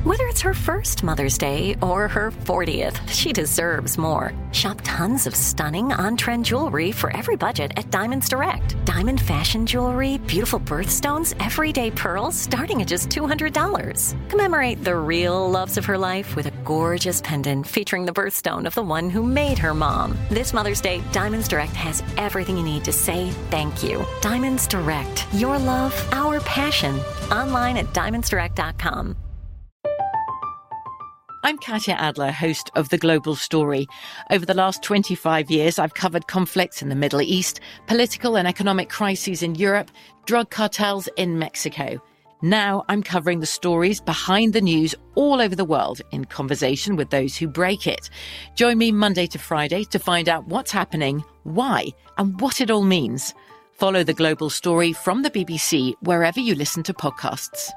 Whether it's her first Mother's Day or her 40th, she deserves more. Shop tons of stunning on-trend jewelry for every budget at Diamonds Direct. Diamond fashion jewelry, beautiful birthstones, everyday pearls starting at just $200. Commemorate the real loves of her life with a gorgeous pendant featuring the birthstone of the one who made her mom. This Mother's Day, Diamonds Direct has everything you need to say thank you. Diamonds Direct. Your love, our passion. Online at diamondsdirect.com. I'm Katya Adler, host of The Global Story. Over the last 25 years, I've covered conflicts in the Middle East, political and economic crises in Europe, drug cartels in Mexico. Now I'm covering the stories behind the news all over the world in conversation with those who break it. Join me Monday to Friday to find out what's happening, why, and what it all means. Follow The Global Story from the BBC wherever you listen to podcasts.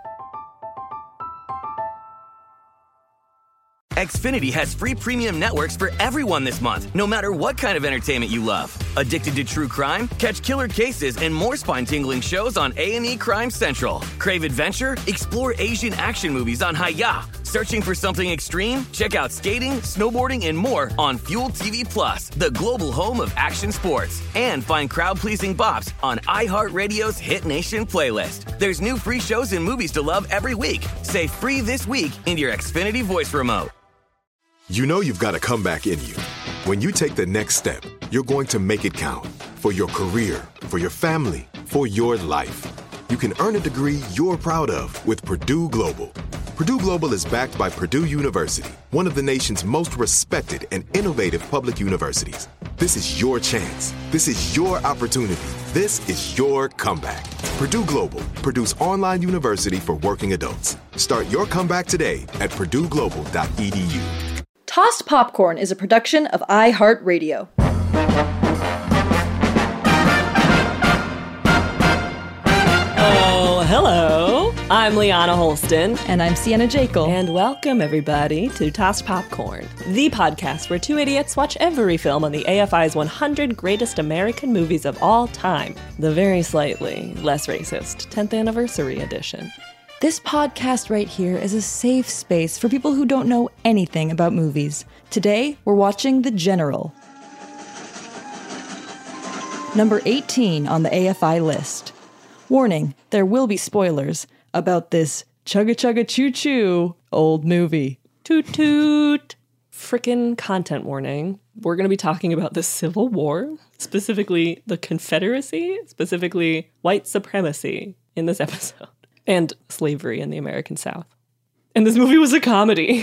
Xfinity has free premium networks for everyone this month, no matter what kind of entertainment you love. Addicted to true crime? Catch killer cases and more spine-tingling shows on A&E Crime Central. Crave adventure? Explore Asian action movies on Hi-YAH. Searching for something extreme? Check out skating, snowboarding, and more on Fuel TV Plus, the global home of action sports. And find crowd-pleasing bops on iHeartRadio's Hit Nation playlist. There's new free shows and movies to love every week. Say free this week in your Xfinity voice remote. You know you've got a comeback in you. When you take the next step, you're going to make it count. For your career, for your family, for your life. You can earn a degree you're proud of with Purdue Global. Purdue Global is backed by Purdue University, one of the nation's most respected and innovative public universities. This is your chance. This is your opportunity. This is your comeback. Purdue Global, Purdue's online university for working adults. Start your comeback today at purdueglobal.edu. Tossed Popcorn is a production of iHeartRadio. Oh, hello. I'm Liana Holston. And I'm Sienna Jekyll. And welcome, everybody, to Tossed Popcorn, the podcast where two idiots watch every film on the AFI's 100 Greatest American Movies of All Time, the very slightly less racist 10th Anniversary Edition. This podcast right here is a safe space for people who don't know anything about movies. Today, we're watching The General. Number 18 on the AFI list. Warning, there will be spoilers about this chugga chugga choo choo old movie. Toot toot. Frickin' content warning. We're going to be talking about the Civil War, specifically the Confederacy, specifically white supremacy in this episode. And slavery in the American South. And this movie was a comedy.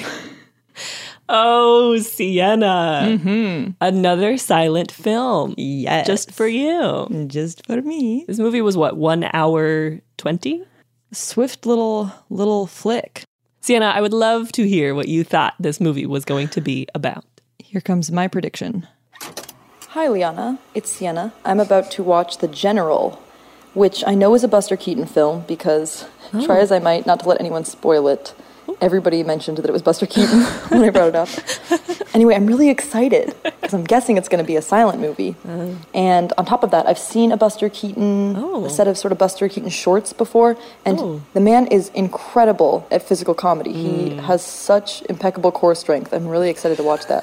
Oh, Sienna. Mm-hmm. Another silent film. Yes. Just for you. Just for me. This movie was what, 1 hour 20? Swift little flick. Sienna, I would love to hear what you thought this movie was going to be about. Here comes my prediction. Hi, Liana. It's Sienna. I'm about to watch The General, which I know is a Buster Keaton film because, try as I might not to let anyone spoil it, everybody mentioned that it was Buster Keaton when I brought it up. Anyway, I'm really excited because I'm guessing it's going to be a silent movie. And on top of that, I've seen a Buster Keaton, a set of sort of Buster Keaton shorts before, and the man is incredible at physical comedy. He has such impeccable core strength. I'm really excited to watch that.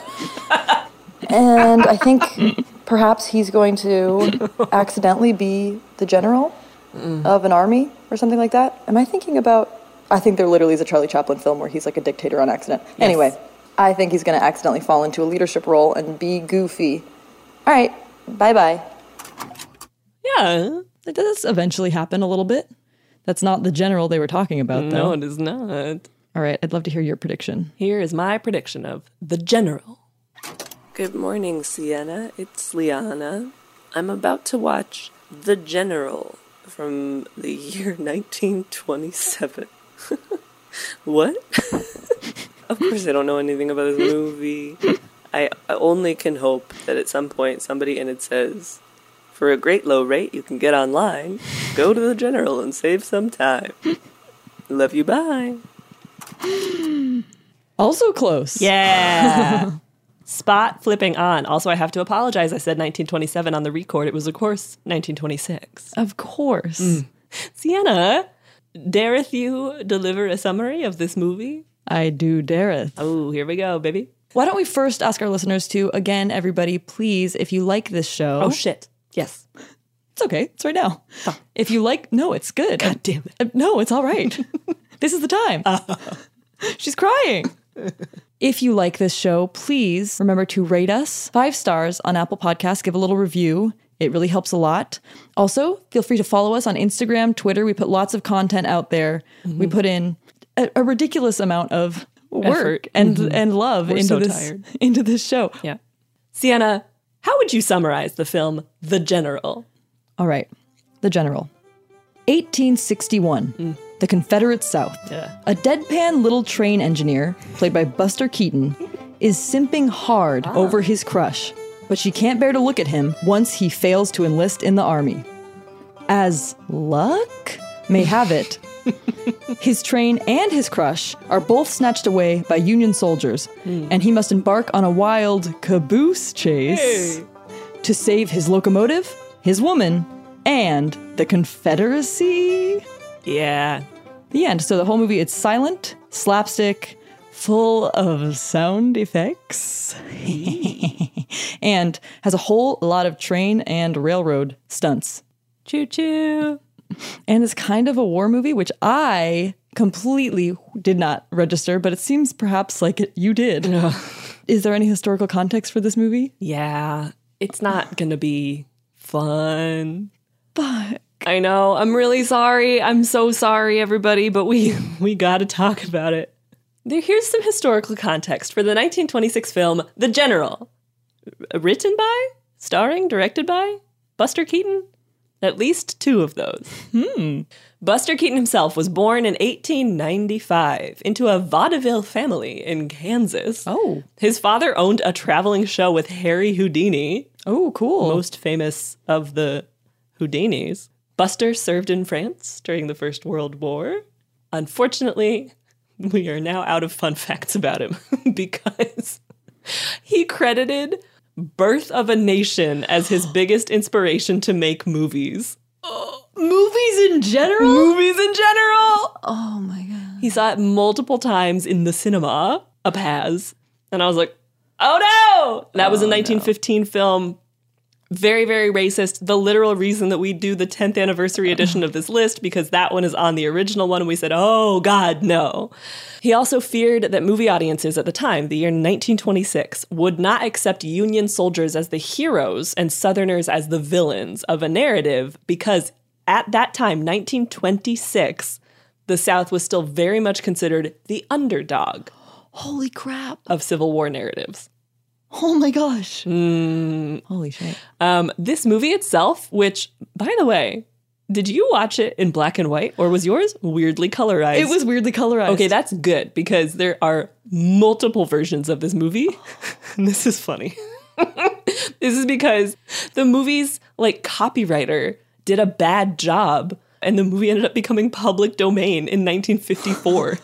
And I think perhaps he's going to accidentally be the general of an army or something like that. Am I thinking about... I think there literally is a Charlie Chaplin film where he's like a dictator on accident. Yes. Anyway, I think he's going to accidentally fall into a leadership role and be goofy. All right, bye-bye. Yeah. It does eventually happen a little bit. That's not the general they were talking about, though. No, it is not. All right, I'd love to hear your prediction. Here is my prediction of The General. Good morning, Sienna. It's Liana. I'm about to watch The General from the year 1927. What? Of course I don't know anything about this movie. I only can hope that at some point somebody in it says, for a great low rate you can get online, go to The General and save some time. Love you, bye. Also close. Yeah. Spot flipping on. Also, I have to apologize. I said 1927 on the record. It was, of course, 1926. Of course. Sienna, dareth you deliver a summary of this movie? I do dareth. Oh, here we go, baby. Why don't we first ask our listeners to, again, everybody, please, if you like this show. Oh, shit. Yes. It's okay. It's right now. Oh. If you like, no, it's good. God damn it. No, it's all right. This is the time. She's crying. If you like this show, please remember to rate us 5 stars on Apple Podcasts. Give a little review. It really helps a lot. Also, feel free to follow us on Instagram, Twitter. We put lots of content out there. Mm-hmm. We put in a ridiculous amount of work and love into this show. Yeah. Sienna, how would you summarize the film The General? All right. The General. 1861. The Confederate South. Yeah. A deadpan little train engineer, played by Buster Keaton, is simping hard over his crush, but she can't bear to look at him once he fails to enlist in the army. As luck may have it, his train and his crush are both snatched away by Union soldiers, and he must embark on a wild caboose chase to save his locomotive, his woman, and the Confederacy. Yeah. The end. So the whole movie, it's silent, slapstick, full of sound effects, and has a whole lot of train and railroad stunts. Choo-choo. And it's kind of a war movie, which I completely did not register, but it seems perhaps like you did. Is there any historical context for this movie? Yeah. It's not going to be fun. But I know. I'm really sorry. I'm so sorry, everybody, but we got to talk about it. Here's some historical context for the 1926 film The General. Written by, starring, directed by Buster Keaton? At least 2 of those. Buster Keaton himself was born in 1895 into a vaudeville family in Kansas. Oh. His father owned a traveling show with Harry Houdini. Oh, cool. Most famous of the Houdinis. Buster served in France during the First World War. Unfortunately, we are now out of fun facts about him because he credited Birth of a Nation as his biggest inspiration to make movies. Movies in general? Movies in general! Oh my God. He saw it multiple times in the cinema, a Paz, and I was like, oh no! That was a 1915 film. Very, very racist. The literal reason that we do the 10th anniversary edition of this list, because that one is on the original one, and we said, oh, God, no. He also feared that movie audiences at the time, the year 1926, would not accept Union soldiers as the heroes and Southerners as the villains of a narrative, because at that time, 1926, the South was still very much considered the underdog. Holy crap. Of Civil War narratives. Oh my gosh. Holy shit. This movie itself, which, by the way, did you watch it in black and white or was yours weirdly colorized? It was weirdly colorized. Okay, that's good because there are multiple versions of this movie. And this is funny. This is because the movie's copywriter did a bad job and the movie ended up becoming public domain in 1954.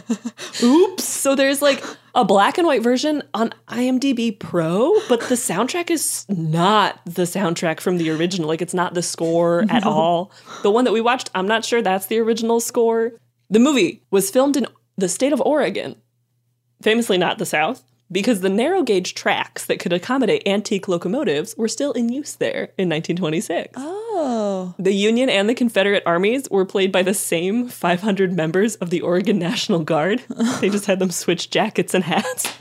Oops. So there's a black and white version on IMDb Pro, but the soundtrack is not the soundtrack from the original. It's not the score at all. The one that we watched, I'm not sure that's the original score. The movie was filmed in the state of Oregon, famously not the South, because the narrow gauge tracks that could accommodate antique locomotives were still in use there in 1926. Oh. The Union and the Confederate armies were played by the same 500 members of the Oregon National Guard. They just had them switch jackets and hats.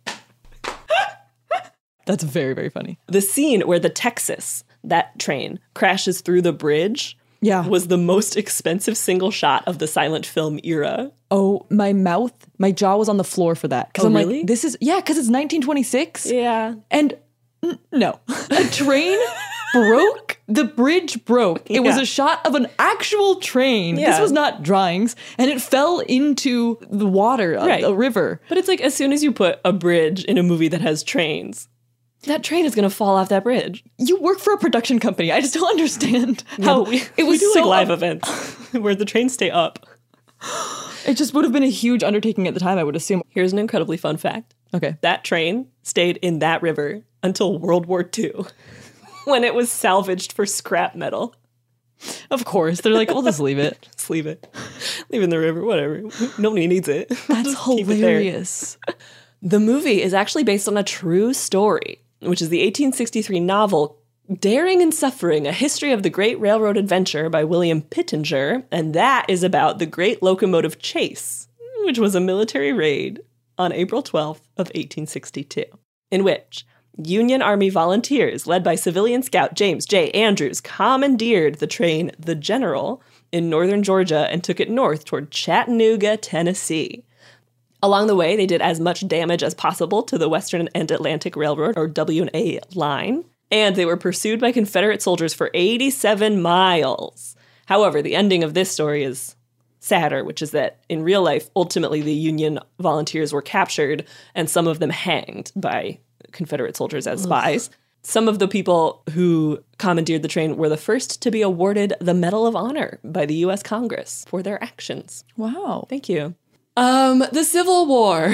That's very, very funny. The scene where the Texas, that train, crashes through the bridge was the most expensive single shot of the silent film era. Oh, my jaw was on the floor for that. Oh, really? Because it's 1926. Yeah. And no, a train broke. The bridge broke. It was a shot of an actual train. Yeah. This was not drawings. And it fell into the water, a river. But it's as soon as you put a bridge in a movie that has trains, that train is going to fall off that bridge. You work for a production company. I just don't understand how it was so live events where the trains stay up. It just would have been a huge undertaking at the time, I would assume. Here's an incredibly fun fact. Okay. That train stayed in that river until World War II, when it was salvaged for scrap metal. Of course. They're like, we'll just leave it. Just leave it. Leave it in the river, whatever. Nobody needs it. That's hilarious. The movie is actually based on a true story, which is the 1863 novel Daring and Suffering, A History of the Great Railroad Adventure by William Pittenger, and that is about the Great Locomotive Chase, which was a military raid on April 12th of 1862, in which Union Army volunteers, led by civilian scout James J. Andrews, commandeered the train The General in northern Georgia and took it north toward Chattanooga, Tennessee. Along the way, they did as much damage as possible to the Western and Atlantic Railroad, or W&A line, and they were pursued by Confederate soldiers for 87 miles. However, the ending of this story is sadder, which is that in real life, ultimately the Union volunteers were captured and some of them hanged by Confederate soldiers as spies. Some of the people who commandeered the train were the first to be awarded the Medal of Honor by the U.S. Congress for their actions. Wow. Thank you. The Civil War.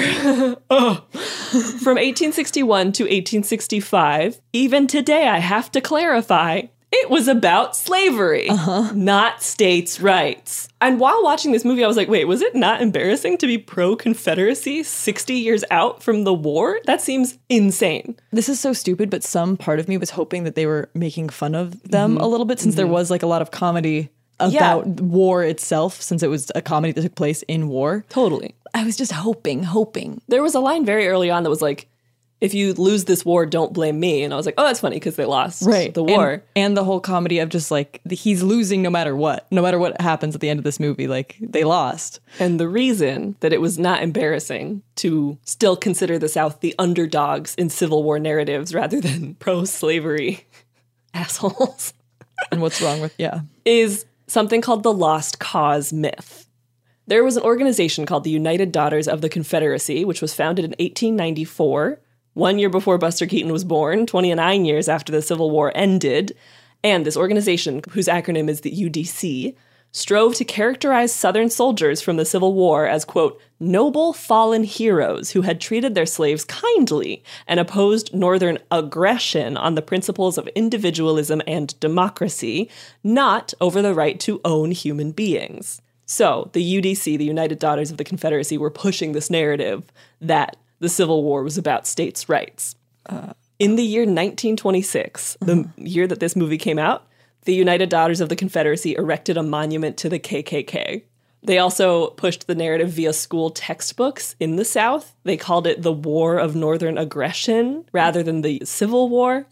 From 1861 to 1865, even today I have to clarify, it was about slavery, not states' rights. And while watching this movie, I was like, wait, was it not embarrassing to be pro-Confederacy 60 years out from the war? That seems insane. This is so stupid, but some part of me was hoping that they were making fun of them a little bit, since there was like a lot of comedy about war itself, since it was a comedy that took place in war. Totally. I was just hoping. There was a line very early on that was like, if you lose this war, don't blame me. And I was like, oh, that's funny because they lost the war. And the whole comedy of just like, he's losing no matter what happens at the end of this movie, like they lost. And the reason that it was not embarrassing to still consider the South the underdogs in Civil War narratives rather than pro-slavery assholes. And what's wrong with, is something called the Lost Cause myth. There was an organization called the United Daughters of the Confederacy, which was founded in 1894, 1 year before Buster Keaton was born, 29 years after the Civil War ended. And this organization, whose acronym is the UDC, strove to characterize Southern soldiers from the Civil War as, quote, noble fallen heroes who had treated their slaves kindly and opposed Northern aggression on the principles of individualism and democracy, not over the right to own human beings. So the UDC, the United Daughters of the Confederacy, were pushing this narrative that the Civil War was about states' rights. In the year 1926, the year that this movie came out, the United Daughters of the Confederacy erected a monument to the KKK. They also pushed the narrative via school textbooks in the South. They called it the War of Northern Aggression rather than the Civil War.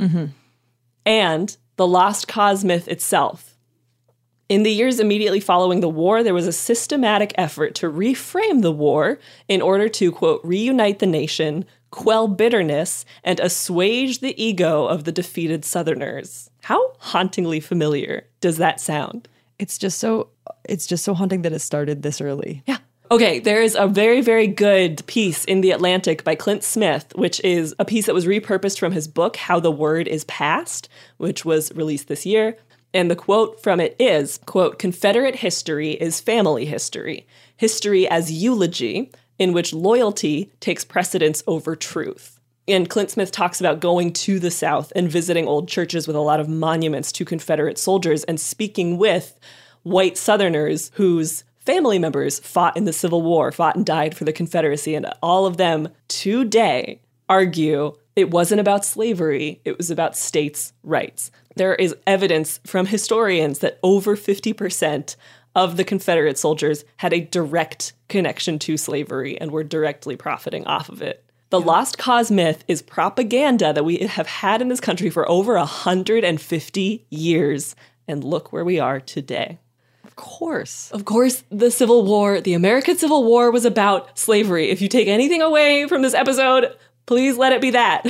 And the Lost Cause myth itself. In the years immediately following the war, there was a systematic effort to reframe the war in order to, quote, reunite the nation, quell bitterness, and assuage the ego of the defeated Southerners. How hauntingly familiar does that sound? It's just so haunting that it started this early. Yeah. Okay, there is a very, very good piece in The Atlantic by Clint Smith, which is a piece that was repurposed from his book, How the Word is Passed, which was released this year. And the quote from it is, quote, Confederate history is family history as eulogy, in which loyalty takes precedence over truth. And Clint Smith talks about going to the South and visiting old churches with a lot of monuments to Confederate soldiers and speaking with white Southerners whose family members fought in the Civil War, fought and died for the Confederacy. And all of them today argue it wasn't about slavery, it was about states' rights. There is evidence from historians that over 50% of the Confederate soldiers had a direct connection to slavery and were directly profiting off of it. The Lost Cause myth is propaganda that we have had in this country for over 150 years. And look where we are today. Of course, the Civil War, the American Civil War, was about slavery. If you take anything away from this episode, please let it be that.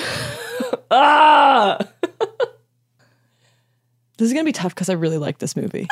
This is going to be tough because I really like this movie.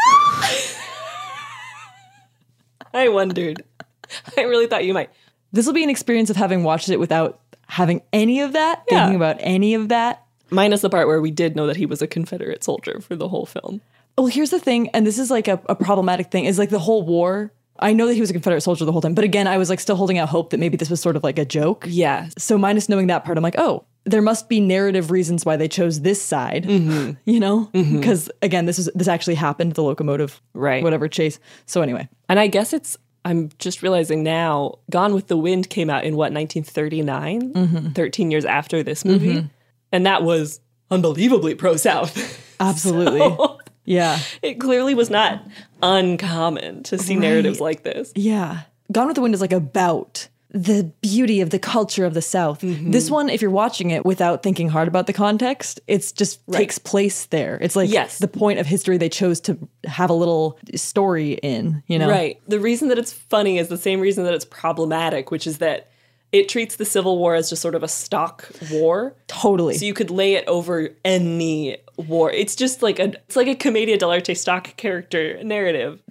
I wondered. I really thought you might. This will be an experience of having watched it without having any of that, thinking about any of that. Minus the part where we did know that he was a Confederate soldier for the whole film. Well, here's the thing, and this is like a problematic thing, is like the whole war. I know that he was a Confederate soldier the whole time, but again, I was like still holding out hope that maybe this was sort of like a joke. Yeah. So minus knowing that part, I'm like, oh, there must be narrative reasons why they chose this side, you know? Because, again, this actually happened, the locomotive, Right. whatever chase. So anyway. And I guess I'm just realizing now, Gone with the Wind came out in, 1939? 13 years after this movie. And that was unbelievably pro-South. Absolutely. So, yeah. it clearly was not uncommon to see narratives like this. Yeah. Gone with the Wind is like about the beauty of the culture of the South. This one, if you're watching it without thinking hard about the context, it's just takes place there. It's like the point of history they chose to have a little story in, you know? Right. The reason that it's funny is the same reason that it's problematic, which is that it treats the Civil War as just sort of a stock war. Totally. So you could lay it over any war. It's just like a Commedia dell'arte stock character narrative.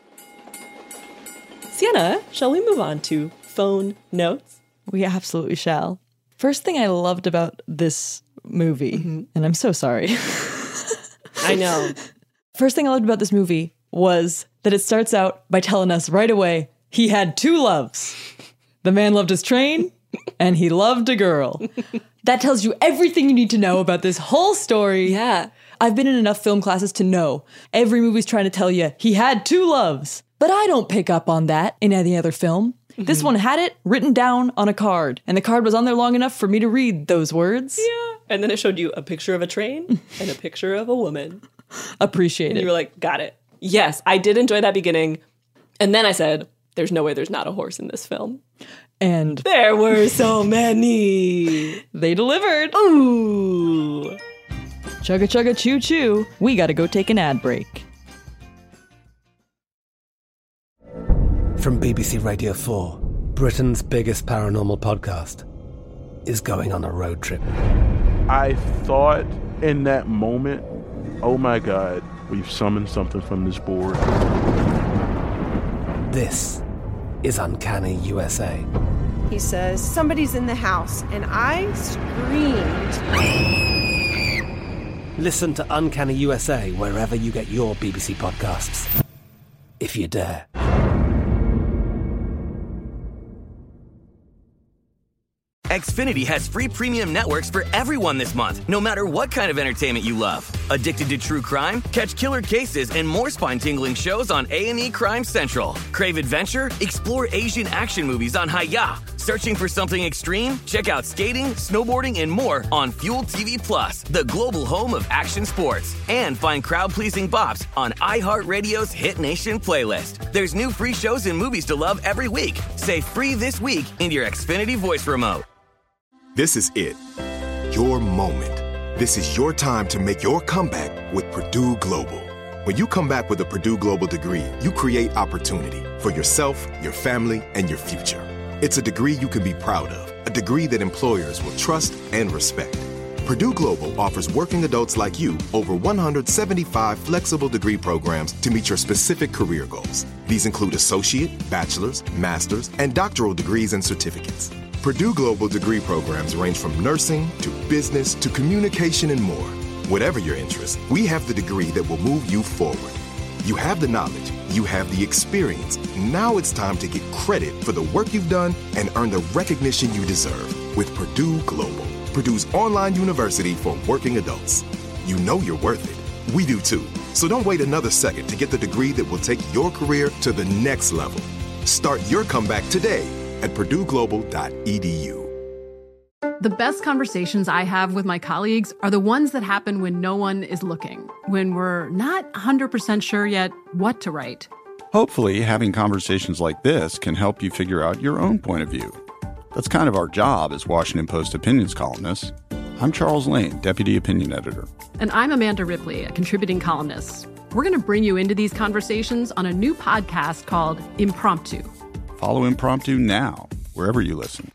Sienna, shall we move on to phone notes? We absolutely shall. First thing I loved about this movie, and I'm so sorry. I know. First thing I loved about this movie was that it starts out by telling us right away he had two loves. The man loved his train, and he loved a girl. That tells you everything you need to know about this whole story. Yeah. I've been in enough film classes to know every movie's trying to tell you he had two loves. But I don't pick up on that in any other film. This one had it written down on a card, and the card was on there long enough for me to read those words. Yeah. And then it showed you a picture of a train and a picture of a woman. Appreciate And it. you were like, got it. Yes, I did enjoy that beginning. And then I said, there's no way there's not a horse in this film. And There were so many. they delivered. Ooh. Chugga chugga choo choo. We gotta go take an ad break. From BBC Radio 4, Britain's biggest paranormal podcast is going on a road trip. I thought in that moment, oh my God, we've summoned something from this board. This is Uncanny USA. He says, somebody's in the house, and I screamed. Listen to Uncanny USA wherever you get your BBC podcasts, if you dare. Xfinity has free premium networks for everyone this month, no matter what kind of entertainment you love. Addicted to true crime? Catch killer cases and more spine-tingling shows on A&E Crime Central. Crave adventure? Explore Asian action movies on Hi-Ya. Searching for something extreme? Check out skating, snowboarding, and more on Fuel TV Plus, the global home of action sports. And find crowd-pleasing bops on iHeartRadio's Hit Nation playlist. There's new free shows and movies to love every week. Say free this week in your Xfinity voice remote. This is it. Your moment. This is your time to make your comeback with Purdue Global. When you come back with a Purdue Global degree, you create opportunity for yourself, your family, and your future. It's a degree you can be proud of, a degree that employers will trust and respect. Purdue Global offers working adults like you over 175 flexible degree programs to meet your specific career goals. These include associate, bachelor's, master's, and doctoral degrees and certificates. Purdue Global degree programs range from nursing to business to communication and more. Whatever your interest, we have the degree that will move you forward. You have the knowledge, you have the experience. Now it's time to get credit for the work you've done and earn the recognition you deserve with Purdue Global, Purdue's online university for working adults. You know you're worth it. We do too. So don't wait another second to get the degree that will take your career to the next level. Start your comeback today at purdueglobal.edu. The best conversations I have with my colleagues are the ones that happen when no one is looking, when we're not 100% sure yet what to write. Hopefully, having conversations like this can help you figure out your own point of view. That's kind of our job as Washington Post opinions columnists. I'm Charles Lane, Deputy Opinion Editor. And I'm Amanda Ripley, a contributing columnist. We're going to bring you into these conversations on a new podcast called Impromptu. Follow Impromptu now, wherever you listen.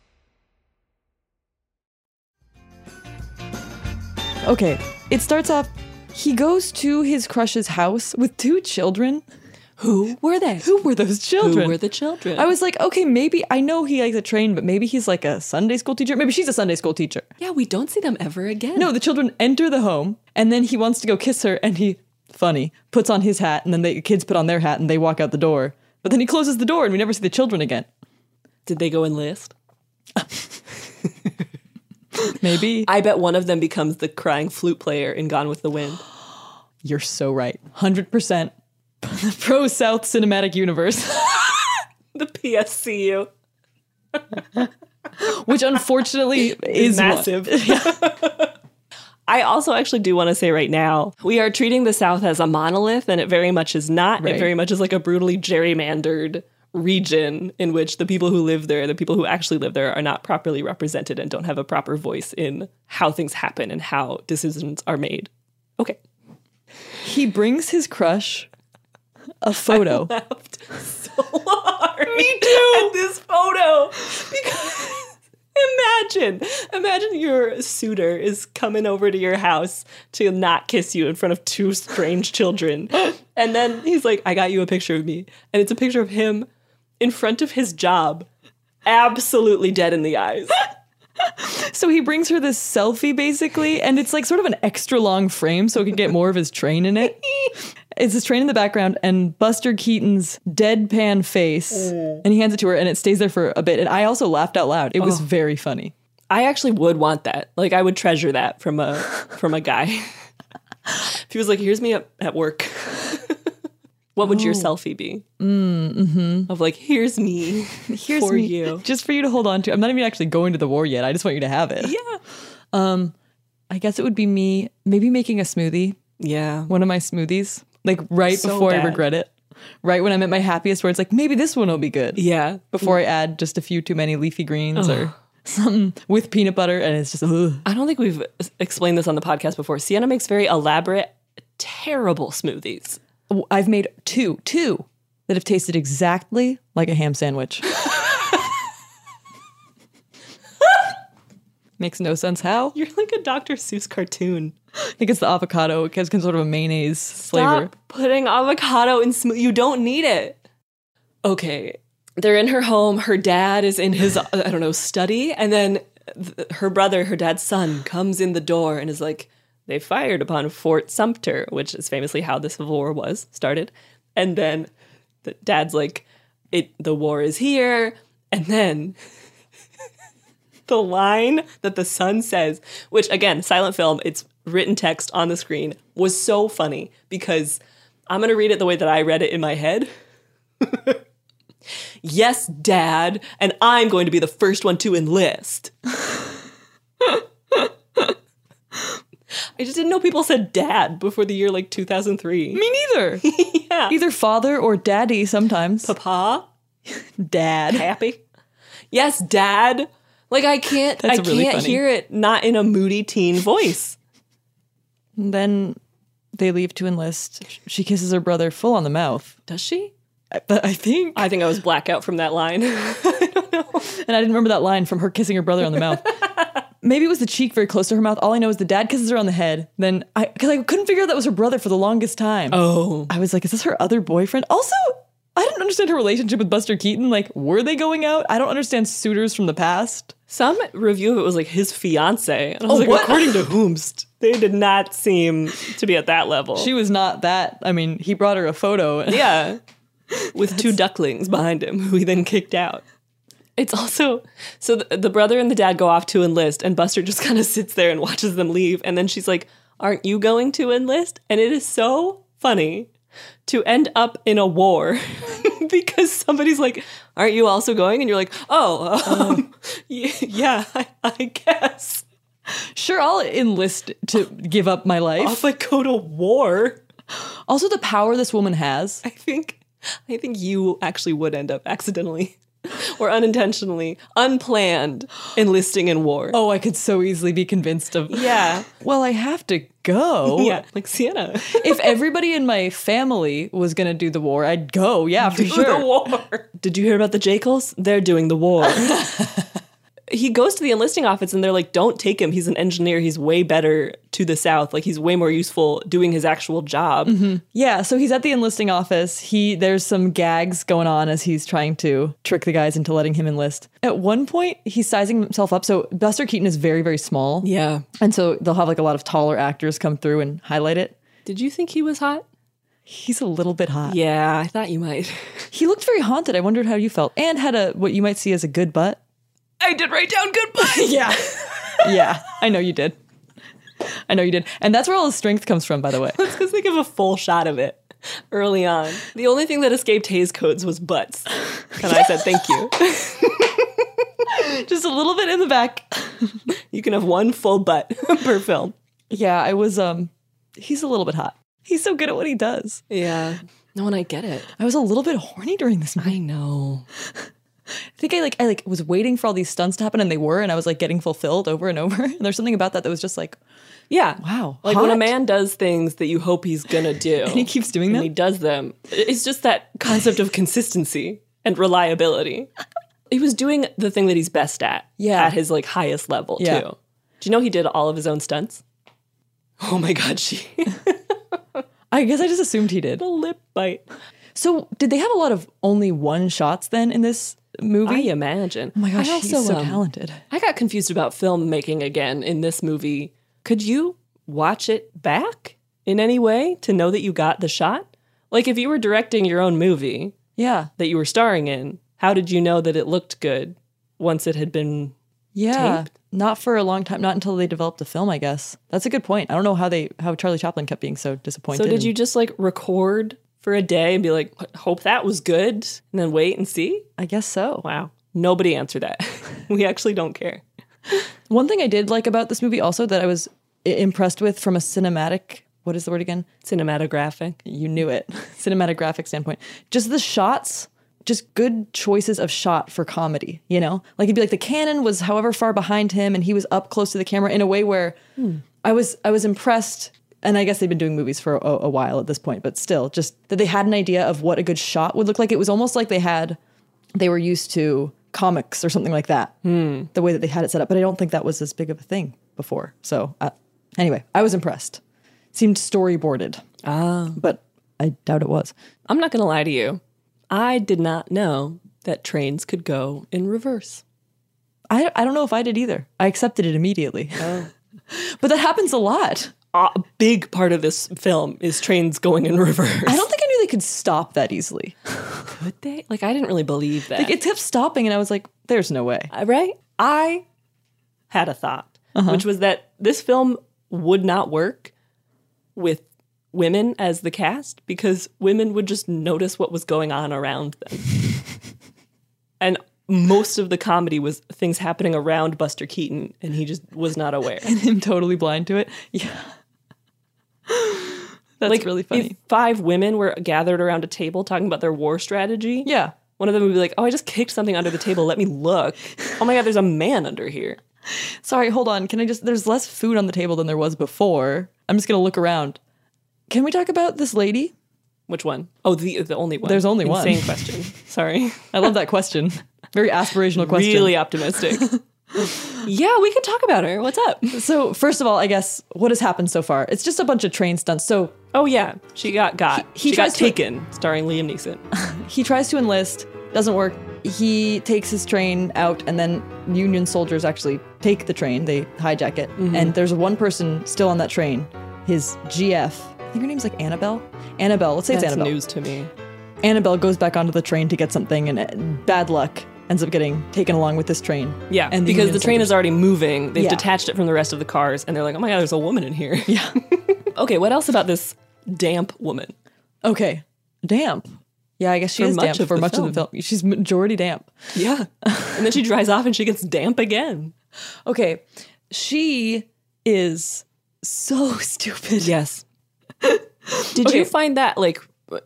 Okay, it starts off, he goes to his crush's house with two children. Who were they? Who were those children? Who were the children? I was like, okay, maybe, I know he likes a train, but maybe he's like a Sunday school teacher. Maybe she's a Sunday school teacher. Yeah, we don't see them ever again. No, the children enter the home, and then he wants to go kiss her, and he, funny, puts on his hat, and then the kids put on their hat, and they walk out the door. But then he closes the door, and we never see the children again. Did they go enlist? Maybe. I bet one of them becomes the crying flute player in Gone with the Wind. You're so right. 100%. The Pro South Cinematic Universe. The PSCU. Which unfortunately is massive. I also actually do want to say right now, we are treating the South as a monolith, and it very much is not. Right. It very much is like a brutally gerrymandered region in which the people who live there, the people who actually live there, are not properly represented and don't have a proper voice in how things happen and how decisions are made. Okay. He brings his crush a photo. I laughed so hard. Me too. At this photo. Because imagine your suitor is coming over to your house to not kiss you in front of two strange children. And then he's like, I got you a picture of me. And it's a picture of him in front of his job, absolutely dead in the eyes. So he brings her this selfie, basically, and it's like sort of an extra long frame so it can get more of his train in it. It's his train in the background and Buster Keaton's deadpan face, and he hands it to her, and it stays there for a bit. And I also laughed out loud. It was very funny. I actually would want that. Like, I would treasure that from a guy. If he was like, here's me at work. What would your selfie be? Of like, here's me for you. Just for you to hold on to. I'm not even actually going to the war yet. I just want you to have it. Yeah. I guess it would be me maybe making a smoothie. Yeah. One of my smoothies. Like right before I regret it. Right when I'm at my happiest where it's like, maybe this one will be good. Yeah. Before I add just a few too many leafy greens or something with peanut butter, and it's just, ugh. I don't think we've explained this on the podcast before. Sienna makes very elaborate, terrible smoothies. I've made two that have tasted exactly like a ham sandwich. Makes no sense how. You're like a Dr. Seuss cartoon. I think it's the avocado. It has sort of a mayonnaise flavor. Stop putting avocado in smoothie. You don't need it. Okay. They're in her home. Her dad is in his, study. And then her brother, her dad's son, comes in the door and is like, they fired upon Fort Sumter, which is famously how the Civil War started. And then the dad's like, the war is here. And then the line that the son says, which again, silent film, it's written text on the screen, was so funny because I'm going to read it the way that I read it in my head. Yes, Dad, and I'm going to be the first one to enlist. I just didn't know people said dad before the year 2003. Me neither. Yeah. Either father or daddy sometimes. Papa? Dad. Happy? Yes, Dad. I can't hear it not in a moody teen voice. And then they leave to enlist. She kisses her brother full on the mouth. Does she? I think I was blackout from that line. I don't know. And I didn't remember that line from her kissing her brother on the mouth. Maybe it was the cheek very close to her mouth. All I know is the dad kisses her on the head. Then because I couldn't figure out that was her brother for the longest time. Oh. I was like, is this her other boyfriend? Also, I didn't understand her relationship with Buster Keaton. Were they going out? I don't understand suitors from the past. Some review of it was his fiance. And I was what? According to whomst, they did not seem to be at that level. She was not that. I mean, he brought her a photo. Yeah. With two ducklings behind him who he then kicked out. It's also, so the brother and the dad go off to enlist and Buster just kind of sits there and watches them leave. And then she's like, aren't you going to enlist? And it is so funny to end up in a war because somebody's like, aren't you also going? And you're like, yeah, I guess. Sure, I'll enlist to give up my life. Off I go to war. Also, the power this woman has. I think you actually would end up accidentally or unintentionally, unplanned, enlisting in war. Oh, I could so easily be convinced of... Yeah. Well, I have to go. Yeah, like Sienna. If everybody in my family was going to do the war, I'd go. Yeah, for sure. Do the war. Did you hear about the Jekyll? They're doing the war. He goes to the enlisting office and they're like, don't take him. He's an engineer. He's way better to the South. He's way more useful doing his actual job. Mm-hmm. Yeah, so he's at the enlisting office. There's some gags going on as he's trying to trick the guys into letting him enlist. At one point, he's sizing himself up. So Buster Keaton is very, very small. Yeah. And so they'll have a lot of taller actors come through and highlight it. Did you think he was hot? He's a little bit hot. Yeah, I thought you might. He looked very haunted. I wondered how you felt. And had what you might see as a good butt. I did write down good butt. Yeah. Yeah, I know you did. And that's where all the strength comes from, by the way. That's because they give a full shot of it early on. The only thing that escaped Hays codes was butts. And I said, thank you. Just a little bit in the back. You can have one full butt per film. Yeah, I was, he's a little bit hot. He's so good at what he does. Yeah. No, and I get it. I was a little bit horny during this movie. I know. I think I was waiting for all these stunts to happen, and they were, and I was like getting fulfilled over and over. And there's something about that was just like, yeah, wow, like hot. when a man does things that you hope he's gonna do, and he keeps doing them, and he does them. It's just that concept of consistency and reliability. He was doing the thing that he's best at, at his like highest level too. Do you know he did all of his own stunts? Oh my God, I guess I just assumed he did. The lip bite. So did they have a lot of only one shots then in this movie? I imagine. Oh my gosh, he's so talented. I got confused about filmmaking again in this movie. Could you watch it back in any way to know that you got the shot? Like if you were directing your own movie that you were starring in, how did you know that it looked good once it had been taped? Not for a long time, not until they developed the film, I guess. That's a good point. I don't know how Charlie Chaplin kept being so disappointed. So did you just like record for a day and be like, hope that was good, and then wait and see? I guess so. Wow. Nobody answered that. We actually don't care. One thing I did like about this movie also that I was impressed with from a cinematic, what is the word again? Cinematographic. You knew it. Cinematographic standpoint. Just the shots, just good choices of shot for comedy, you know? Like it'd be like the cannon was however far behind him and he was up close to the camera in a way where I was impressed. And I guess they've been doing movies for a while at this point, but still, just that they had an idea of what a good shot would look like. It was almost like they were used to comics or something like that, the way that they had it set up. But I don't think that was as big of a thing before. So anyway, I was impressed. Seemed storyboarded, but I doubt it was. I'm not going to lie to you. I did not know that trains could go in reverse. I don't know if I did either. I accepted it immediately. Oh. But that happens a lot. A big part of this film is trains going in reverse. I don't think I knew they could stop that easily. Could they? Like, I didn't really believe that. Like, it kept stopping, and I was like, there's no way. Right? I had a thought, which was that this film would not work with women as the cast because women would just notice what was going on around them. And most of the comedy was things happening around Buster Keaton, and he just was not aware. And him totally blind to it. Yeah. That's like, really funny. If 5 women were gathered around a table talking about their war strategy, one of them would be like, oh, I just kicked something under the table. Let me look. Oh my God, there's a man under here. Sorry, hold on. There's less food on the table than there was before. I'm just going to look around. Can we talk about this lady? Which one? Oh, the only one. There's only one. Insane question. Sorry. I love that question. Very aspirational question. Really optimistic. Yeah, we can talk about her. What's up? So, first of all, I guess, what has happened so far? It's just a bunch of train stunts. So, oh yeah, she got she got taken, starring Liam Neeson. He tries to enlist, doesn't work. He takes his train out, and then Union soldiers actually take the train. They hijack it, and there's one person still on that train. His GF. I think her name's like Annabelle. Let's say it's Annabelle. That's news to me. Annabelle goes back onto the train to get something, and bad luck, ends up getting taken along with this train. Yeah, and because the train is already moving. They've detached it from the rest of the cars, and they're like, oh my God, there's a woman in here. Yeah. Okay, what else about this damp woman? Okay, damp. Yeah, I guess she is damp for much of the film. She's majority damp. Yeah. And then she dries off and she gets damp again. Okay, she is so stupid. Yes. Did you find that, like,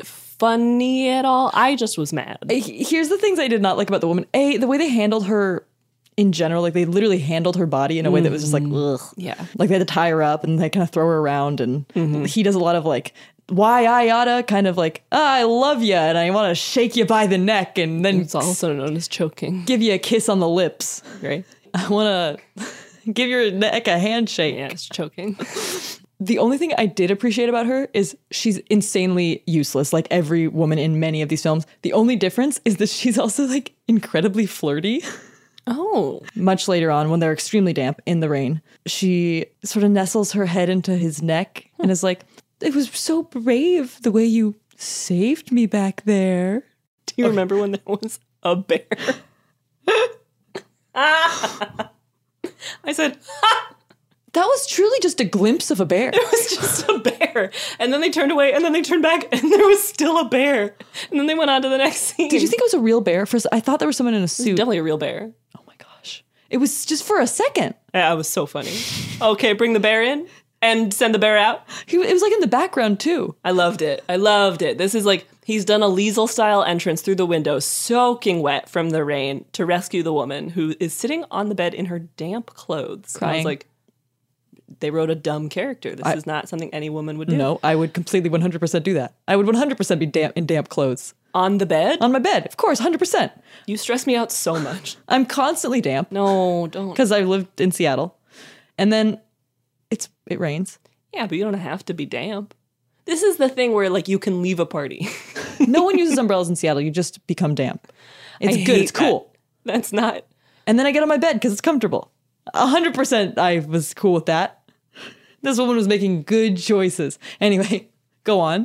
funny at all? I just was mad. Here's the things I did not like about the woman. The way they handled her in general, like they literally handled her body in a way that was just like, ugh. Yeah. Like they had to tie her up and they kind of throw her around, and he does a lot of like, why I oughta, kind of like, I love you and I want to shake you by the neck, and then it's also known as choking. Give you a kiss on the lips. Right. I want to give your neck a handshake. Yeah, it's choking. The only thing I did appreciate about her is she's insanely useless, like every woman in many of these films. The only difference is that she's also like incredibly flirty. Oh. Much later on, when they're extremely damp in the rain, she sort of nestles her head into his neck and is like, it was so brave the way you saved me back there. Do you remember when there was a bear? I I said, ha! That was truly just a glimpse of a bear. It was just a bear. And then they turned away, and then they turned back, and there was still a bear. And then they went on to the next scene. Did you think it was a real bear? First, I thought there was someone in a suit. Definitely a real bear. Oh my gosh. It was just for a second. Yeah, it was so funny. Okay, bring the bear in and send the bear out. It was like in the background, too. I loved it. This is like, he's done a Liesel-style entrance through the window, soaking wet from the rain, to rescue the woman who is sitting on the bed in her damp clothes. Crying. And I was like, they wrote a dumb character. This is not something any woman would do. No, I would completely 100% do that. I would 100% be in damp clothes. On the bed? On my bed, of course, 100%. You stress me out so much. I'm constantly damp. No, don't. Because I lived in Seattle. And then it rains. Yeah, but you don't have to be damp. This is the thing where, like, you can leave a party. No one uses umbrellas in Seattle. You just become damp. It's good. It's cool. That's not. And then I get on my bed because it's comfortable. 100% I was cool with that. This woman was making good choices. Anyway, go on.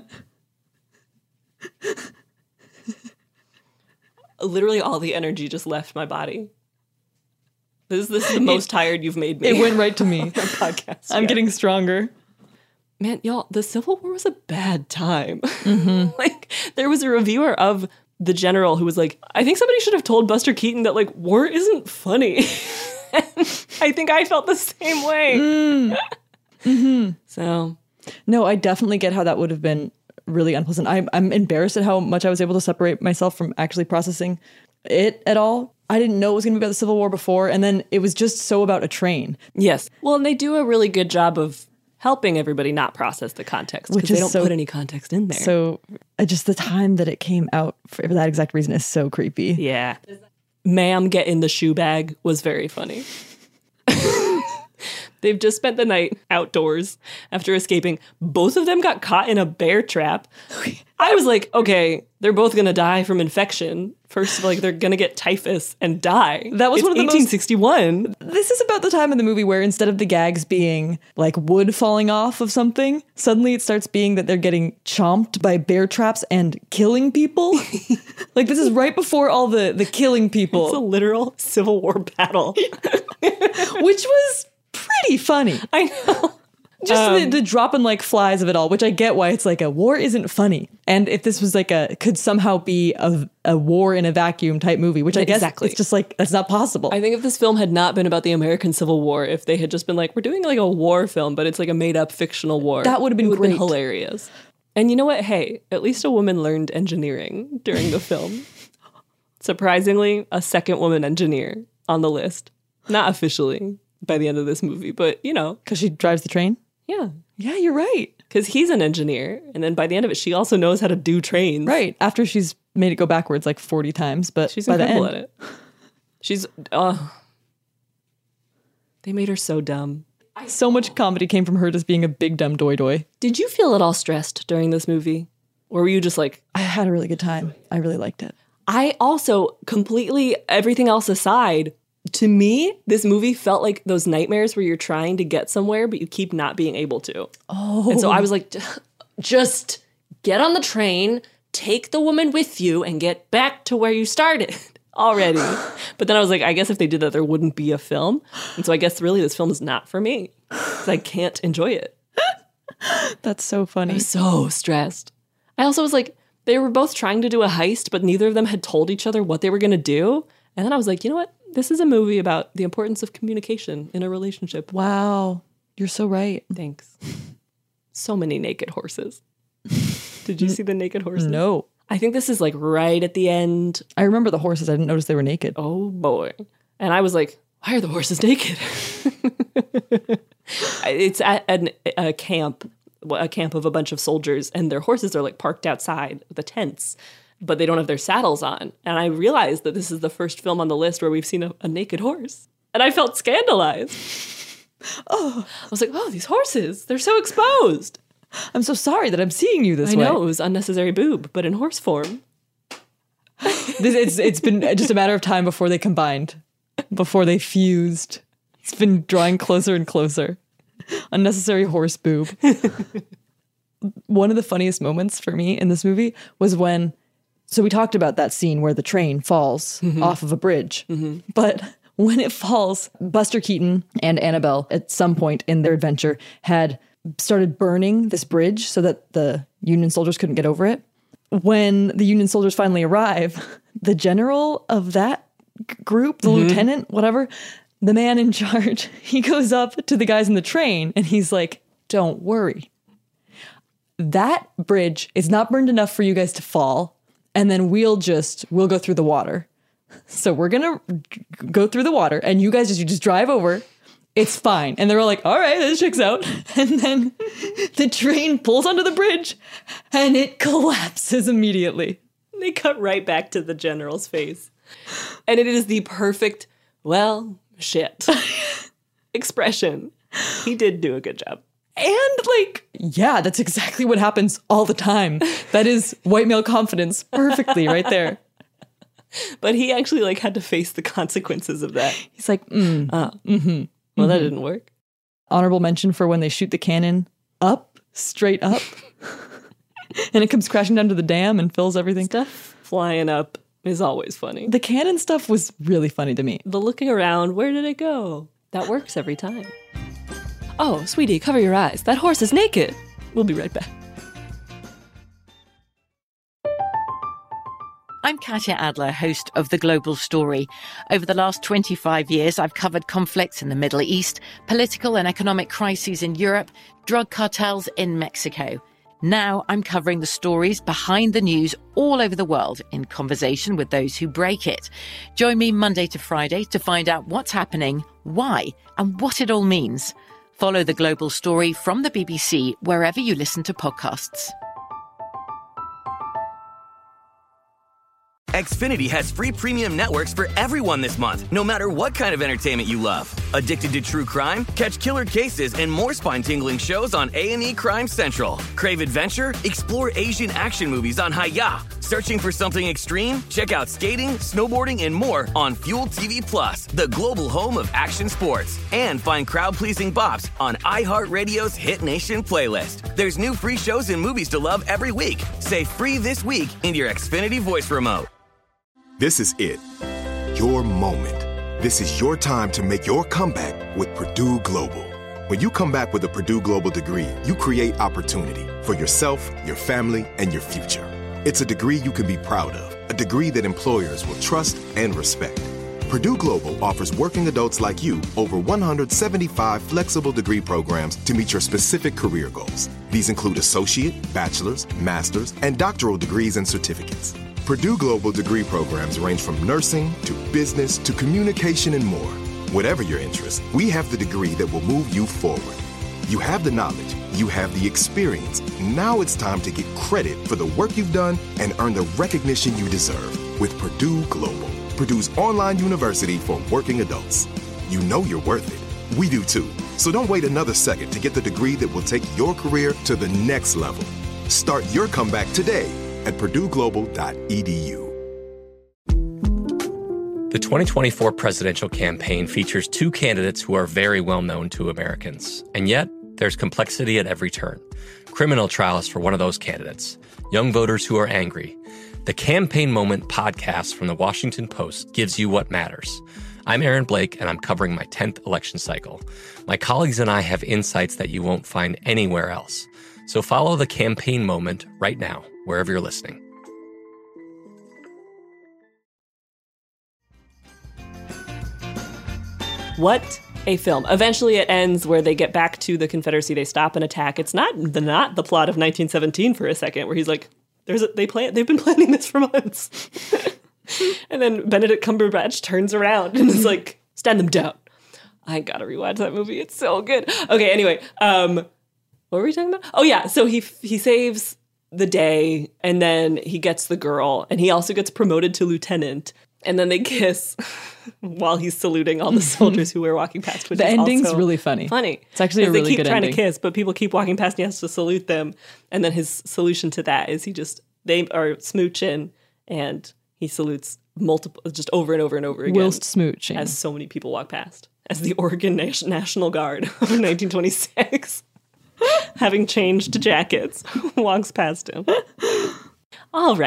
Literally all the energy just left my body. This is the most tired you've made me. It went right to me. Podcast. I'm getting stronger. Man, y'all, the Civil War was a bad time. Mm-hmm. Like, there was a reviewer of The General who was like, I think somebody should have told Buster Keaton that, like, war isn't funny. I think I felt the same way. Mm-hmm. So, no, I definitely get how that would have been really unpleasant. I'm embarrassed at how much I was able to separate myself from actually processing it at all. I didn't know it was going to be about the Civil War before, and then it was just so about a train. Yes. Well, and they do a really good job of helping everybody not process the context, because they don't put any context in there. So just the time that it came out for that exact reason is so creepy. Yeah. Ma'am, get in the shoe bag was very funny. They've just spent the night outdoors after escaping. Both of them got caught in a bear trap. I was like, okay, they're both going to die from infection. First of all, like, they're going to get typhus and die. That was one of the 1861. This is about the time in the movie where instead of the gags being like wood falling off of something, suddenly it starts being that they're getting chomped by bear traps and killing people. Like, this is right before all the killing people. It's a literal Civil War battle. Which was pretty funny. I know. Just the dropping like flies of it all, which I get why it's like a war isn't funny. And if this was like could somehow be a war in a vacuum type movie, which I guess it's just like, that's not possible. I think if this film had not been about the American Civil War, if they had just been like, we're doing like a war film, but it's like a made up fictional war. That would have been great. Hilarious. And you know what? Hey, at least a woman learned engineering during the film. Surprisingly, a second woman engineer on the list. Not officially by the end of this movie, but you know. Because she drives the train? Yeah. Yeah, you're right. Because he's an engineer. And then by the end of it, she also knows how to do trains. Right. After she's made it go backwards like 40 times. But she's by the incredible end, at it. She's, they made her so dumb. So much comedy came from her just being a big dumb doy-doy. Did you feel at all stressed during this movie? Or were you just like... I had a really good time. I really liked it. I also completely, everything else aside... To me, this movie felt like those nightmares where you're trying to get somewhere, but you keep not being able to. Oh. And so I was like, just get on the train, take the woman with you, and get back to where you started already. But then I was like, I guess if they did that, there wouldn't be a film. And so I guess really this film is not for me, because I can't enjoy it. That's so funny. I was so stressed. I also was like, they were both trying to do a heist, but neither of them had told each other what they were going to do. And then I was like, you know what? This is a movie about the importance of communication in a relationship. Wow. You're so right. Thanks. So many naked horses. Did you see the naked horses? No. I think this is like right at the end. I remember the horses. I didn't notice they were naked. Oh, boy. And I was like, why are the horses naked? It's at a camp of a bunch of soldiers, and their horses are like parked outside the tents. But they don't have their saddles on. And I realized that this is the first film on the list where we've seen a naked horse. And I felt scandalized. I was like, oh, these horses, they're so exposed. I'm so sorry that I'm seeing you this way. I know, it was unnecessary boob, but in horse form. It's been just a matter of time before they combined, before they fused. It's been drawing closer and closer. Unnecessary horse boob. One of the funniest moments for me in this movie was when... So we talked about that scene where the train falls off of a bridge. Mm-hmm. But when it falls, Buster Keaton and Annabelle, at some point in their adventure, had started burning this bridge so that the Union soldiers couldn't get over it. When the Union soldiers finally arrive, the general of that group, the lieutenant, whatever, the man in charge, he goes up to the guys in the train and he's like, don't worry. That bridge is not burned enough for you guys to fall, and then we'll go through the water. So we're going to go through the water, and you guys just drive over. It's fine. And they're all like, all right, this checks out. And then the train pulls onto the bridge, and it collapses immediately. They cut right back to the general's face. And it is the perfect, well, shit expression. He did do a good job. And like, yeah, that's exactly what happens all the time. That is white male confidence perfectly right there. But he actually like had to face the consequences of that. He's like, Well, that didn't work. Honorable mention for when they shoot the cannon up, straight up. And it comes crashing down to the dam and fills everything. Stuff flying up is always funny. The cannon stuff was really funny to me. The looking around, where did it go? That works every time. Oh, sweetie, cover your eyes. That horse is naked. We'll be right back. I'm Katya Adler, host of The Global Story. Over the last 25 years, I've covered conflicts in the Middle East, political and economic crises in Europe, drug cartels in Mexico. Now I'm covering the stories behind the news all over the world in conversation with those who break it. Join me Monday to Friday to find out what's happening, why, and what it all means. Follow The Global Story from the BBC wherever you listen to podcasts. Xfinity has free premium networks for everyone this month, no matter what kind of entertainment you love. Addicted to true crime? Catch killer cases and more spine-tingling shows on A&E Crime Central. Crave adventure? Explore Asian action movies on Hi-Ya. Searching for something extreme? Check out skating, snowboarding, and more on Fuel TV Plus, the global home of action sports. And find crowd-pleasing bops on iHeartRadio's Hit Nation playlist. There's new free shows and movies to love every week. Say free this week in your Xfinity voice remote. This is it. Your moment. This is your time to make your comeback with Purdue Global. When you come back with a Purdue Global degree, you create opportunity for yourself, your family, and your future. It's a degree you can be proud of, a degree that employers will trust and respect. Purdue Global offers working adults like you over 175 flexible degree programs to meet your specific career goals. These include associate, bachelor's, master's, and doctoral degrees and certificates. Purdue Global degree programs range from nursing to business to communication and more. Whatever your interest, we have the degree that will move you forward. You have the knowledge, you have the experience. Now it's time to get credit for the work you've done and earn the recognition you deserve with Purdue Global, Purdue's online university for working adults. You know you're worth it. We do too. So don't wait another second to get the degree that will take your career to the next level. Start your comeback today at purdueglobal.edu. The 2024 presidential campaign features two candidates who are very well known to Americans. And yet, there's complexity at every turn. Criminal trials for one of those candidates. Young voters who are angry. The Campaign Moment podcast from the Washington Post gives you what matters. I'm Aaron Blake, and I'm covering my 10th election cycle. My colleagues and I have insights that you won't find anywhere else. So follow The Campaign Moment right now, wherever you're listening. What a film. Eventually it ends where they get back to the Confederacy. They stop an attack. It's not the plot of 1917 for a second, where he's like, they've been planning this for months. And then Benedict Cumberbatch turns around and is like, stand them down. I gotta rewatch that movie. It's so good. Okay, anyway, what were we talking about? Oh yeah, so he saves the day, and then he gets the girl, and he also gets promoted to lieutenant, and then they kiss while he's saluting all the soldiers who were walking past. Which the is ending's also really funny. It's actually a really good ending. They keep trying to kiss, but people keep walking past, and he has to salute them, and then his solution to that is they are smooching, and he salutes just over and over and over again. Whilst smooching. As so many people walk past. As the Oregon National Guard of 1926, having changed jackets, walks past him. All right.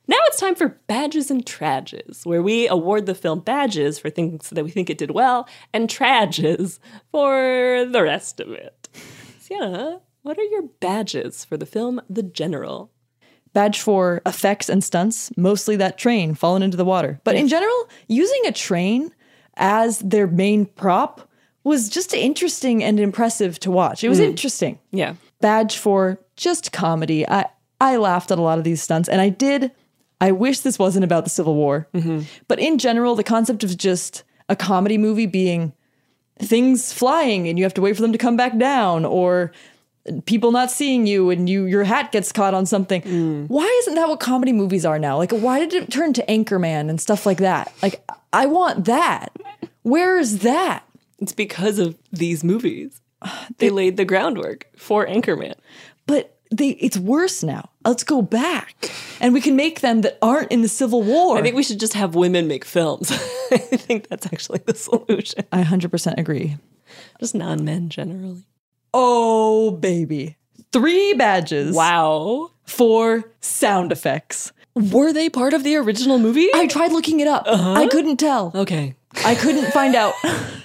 Now it's time for Badges and Trages, where we award the film badges for things that we think it did well, and trages for the rest of it. Sienna, what are your badges for the film The General? Badge for effects and stunts, mostly that train falling into the water. But in general, using a train as their main prop was just interesting and impressive to watch. It was interesting. Yeah. Badge for just comedy. I laughed at a lot of these stunts, and I wish this wasn't about the Civil War. But in general, the concept of just a comedy movie being things flying and you have to wait for them to come back down, or people not seeing you and your hat gets caught on something. Why isn't that what comedy movies are now? Like, why did it turn to Anchorman and stuff like that? Like, I want that. Where is that? It's because of these movies. They laid the groundwork for Anchorman. But it's worse now. Let's go back. And we can make them that aren't in the Civil War. I think we should just have women make films. I think that's actually the solution. I 100% agree. Just non-men generally. Oh, baby. 3 badges. Wow. For sound effects. Were they part of the original movie? I tried looking it up. I couldn't tell. Okay. I couldn't find out.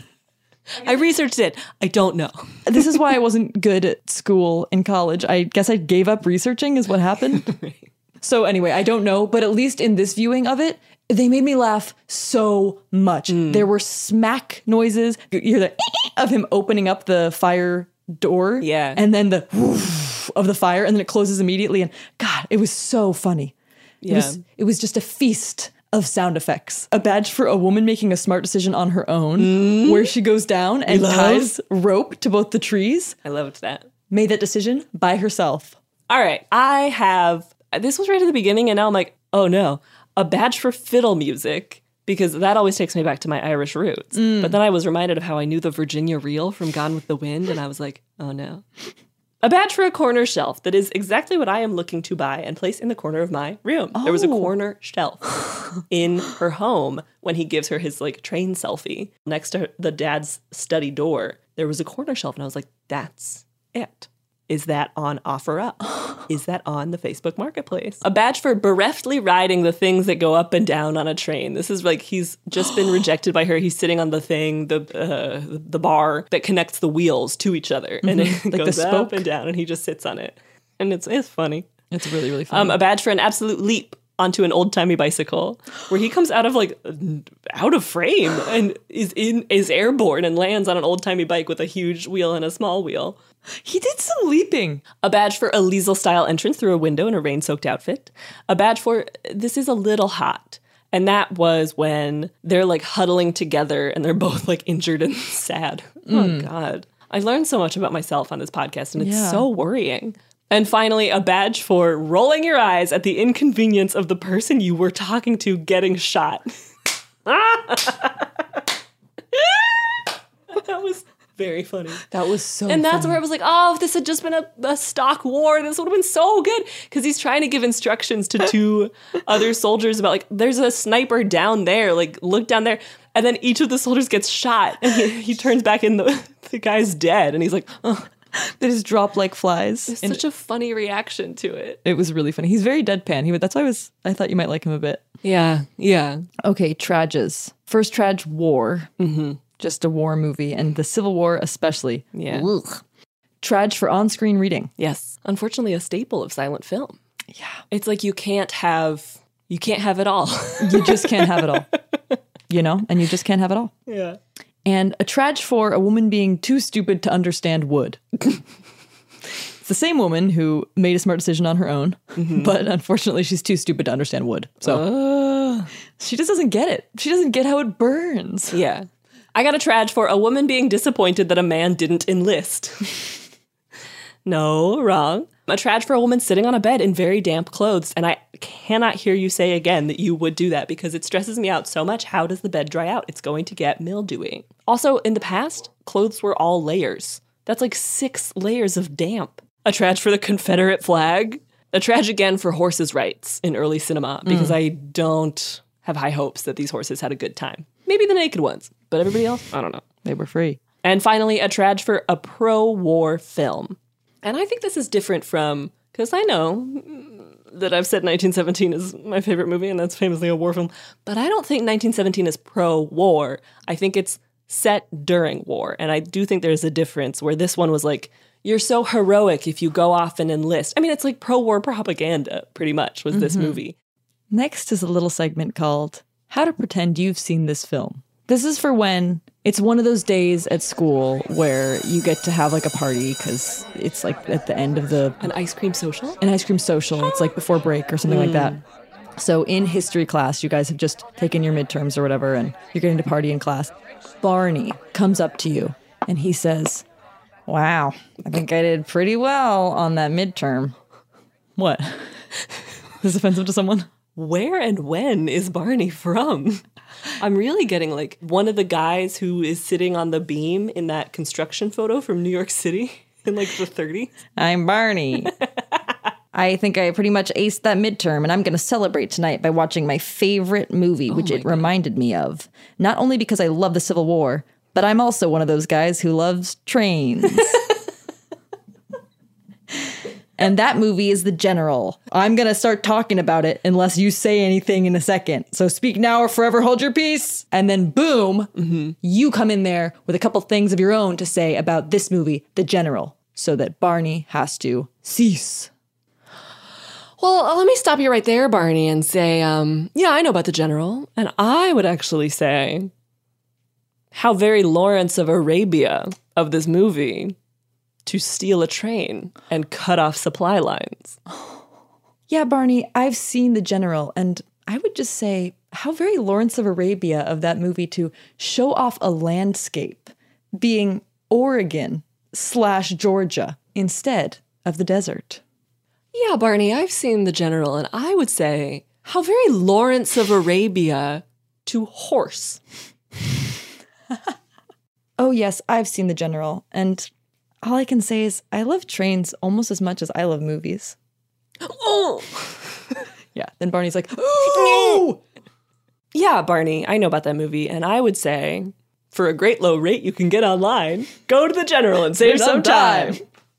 I researched it. I don't know. This is why I wasn't good at school in college. I guess I gave up researching is what happened. Right. So anyway, I don't know, but at least in this viewing of it, they made me laugh so much. There were smack noises. You hear the of him opening up the fire door. Yeah. And then the whoosh of the fire, and then it closes immediately. And God, it was so funny. Yeah. It was just a feast of sound effects. A badge for a woman making a smart decision on her own, where she goes down and ties rope to both the trees. I loved that. Made that decision by herself. All right. This was right at the beginning, and now I'm like, oh no, a badge for fiddle music, because that always takes me back to my Irish roots. But then I was reminded of how I knew the Virginia reel from Gone with the Wind, and I was like, oh no. A badge for a corner shelf that is exactly what I am looking to buy and place in the corner of my room. There was a corner shelf in her home when he gives her his train selfie. Next to the dad's study door, there was a corner shelf, and I was like, that's it. Is that on OfferUp? Is that on the Facebook Marketplace? A badge for bereftly riding the things that go up and down on a train. This is he's just been rejected by her. He's sitting on the thing, the bar that connects the wheels to each other. And it goes up and down, and he just sits on it. And it's funny. It's really, really funny. A badge for an absolute leap onto an old-timey bicycle, where he comes out of frame and is airborne and lands on an old-timey bike with a huge wheel and a small wheel. He did some leaping. A badge for a Liesel-style entrance through a window in a rain-soaked outfit. A badge for, this is a little hot. And that was when they're huddling together and they're both injured and sad. Oh, God. I learned so much about myself on this podcast, and it's so worrying. And finally, a badge for rolling your eyes at the inconvenience of the person you were talking to getting shot. That was very funny. That was so And that's funny. where I was like, oh, if this had just been a stock war, this would have been so good. Because he's trying to give instructions to 2 other soldiers about, there's a sniper down there, look down there. And then each of the soldiers gets shot. And he turns back and the guy's dead. And he's like, oh. They just drop like flies. It's such a funny reaction to it. It was really funny. He's very deadpan. That's why I thought you might like him a bit. Yeah. Okay, trages. First trage, war. Just a war movie, and the Civil War especially. Yeah. Ugh. Trage for on-screen reading. Yes. Unfortunately, a staple of silent film. Yeah. It's you can't have it all. You just can't have it all. And you just can't have it all. Yeah. And a trage for a woman being too stupid to understand wood. It's the same woman who made a smart decision on her own, but unfortunately she's too stupid to understand wood. So she just doesn't get it. She doesn't get how it burns. Yeah. I got a trage for a woman being disappointed that a man didn't enlist. No, wrong. A trage for a woman sitting on a bed in very damp clothes, and I cannot hear you say again that you would do that because it stresses me out so much. How does the bed dry out? It's going to get mildewy. Also, in the past, clothes were all layers. That's 6 layers of damp. A trage for the Confederate flag. A trage again for horses' rights in early cinema because I don't have high hopes that these horses had a good time. Maybe the naked ones, but everybody else, I don't know. They were free. And finally, a trage for a pro-war film. And I think this is different from, because I know that I've said 1917 is my favorite movie, and that's famously a war film. But I don't think 1917 is pro-war. I think it's set during war. And I do think there's a difference where this one was like, you're so heroic if you go off and enlist. I mean, it's like pro-war propaganda, pretty much, was this movie. Next is a little segment called How to Pretend You've Seen This Film. This is for when it's one of those days at school where you get to have like a party because it's like at the end of An ice cream social? An ice cream social. It's like before break or something like that. So in history class, you guys have just taken your midterms or whatever, and you're getting to party in class. Barney comes up to you and he says, wow, I think I did pretty well on that midterm. What? Is this offensive to someone? Where and when is Barney from? I'm really getting like one of the guys who is sitting on the beam in that construction photo from New York City in like the 30s. I'm Barney. I think I pretty much aced that midterm, and I'm going to celebrate tonight by watching my favorite movie, which it reminded me of. Not only because I love the Civil War, but I'm also one of those guys who loves trains. And that movie is The General. I'm going to start talking about it unless you say anything in a second. So speak now or forever hold your peace. And then boom, you come in there with a couple things of your own to say about this movie, The General, so that Barney has to cease. Well, let me stop you right there, Barney, and say, yeah, I know about The General. And I would actually say how very Lawrence of Arabia of this movie to steal a train and cut off supply lines. Yeah, Barney, I've seen The General, and I would just say how very Lawrence of Arabia of that movie to show off a landscape being Oregon/Georgia instead of the desert. Yeah, Barney, I've seen The General, and I would say how very Lawrence of Arabia to horse. Oh, yes, I've seen The General, and all I can say is I love trains almost as much as I love movies. Oh! Yeah, then Barney's like, oh! Yeah, Barney, I know about that movie, and I would say, for a great low rate you can get online, go to The General and save some time.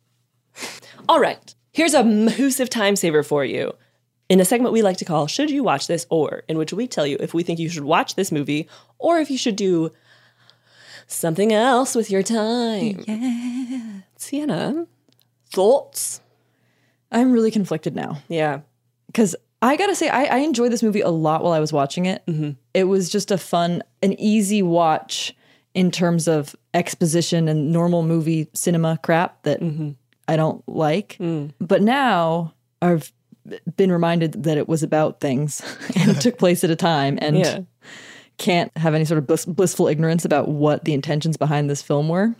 All right, here's a massive time saver for you. In a segment we like to call Should You Watch This Or, in which we tell you if we think you should watch this movie or if you should do something else with your time. Yeah. Sienna, thoughts? I'm really conflicted now. Yeah. Because I gotta say, I enjoyed this movie a lot while I was watching it. Mm-hmm. It was just an easy watch in terms of exposition and normal movie cinema crap that I don't like. But now I've been reminded that it was about things and it took place at a time and can't have any sort of blissful ignorance about what the intentions behind this film were.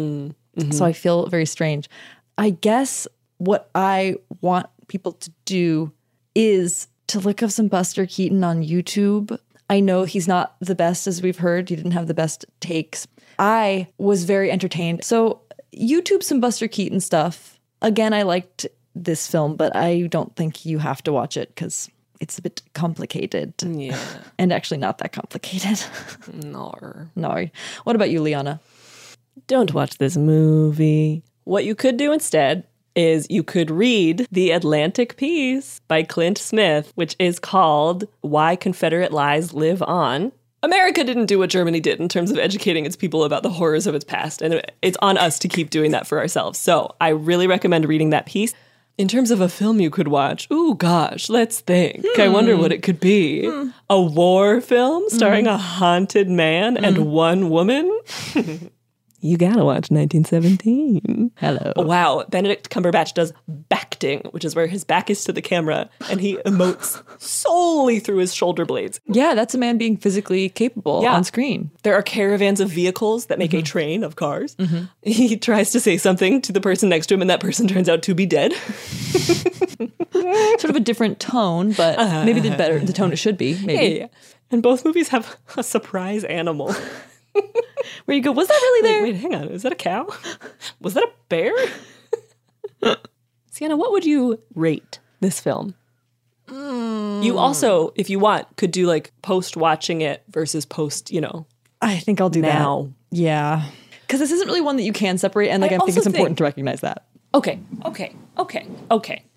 So I feel very strange. I guess what I want people to do is to look up some Buster Keaton on YouTube. I know he's not the best, as we've heard. He didn't have the best takes. I was very entertained. So YouTube some Buster Keaton stuff. Again, I liked this film, but I don't think you have to watch it because it's a bit complicated. Yeah. And actually not that complicated. No. What about you, Liana? Don't watch this movie. What you could do instead is you could read the Atlantic piece by Clint Smith, which is called Why Confederate Lies Live On. America didn't do what Germany did in terms of educating its people about the horrors of its past, and it's on us to keep doing that for ourselves. So I really recommend reading that piece. In terms of a film you could watch, ooh, gosh, let's think. I wonder what it could be. A war film starring a haunted man and one woman? You gotta watch 1917. Hello. Wow, Benedict Cumberbatch does backting, which is where his back is to the camera, and he emotes solely through his shoulder blades. Yeah, that's a man being physically capable on screen. There are caravans of vehicles that make a train of cars. He tries to say something to the person next to him, and that person turns out to be dead. Sort of a different tone, but maybe the tone it should be. Maybe. Yeah. And both movies have a surprise animal. Where you go, was that really there? Wait, hang on. Is that a cow? Was that a bear? Sienna, what would you rate this film? You also, if you want, could do like post-watching it versus post, I think I'll do now. That. Yeah. Because this isn't really one that you can separate, and I think it's important to recognize that. Okay.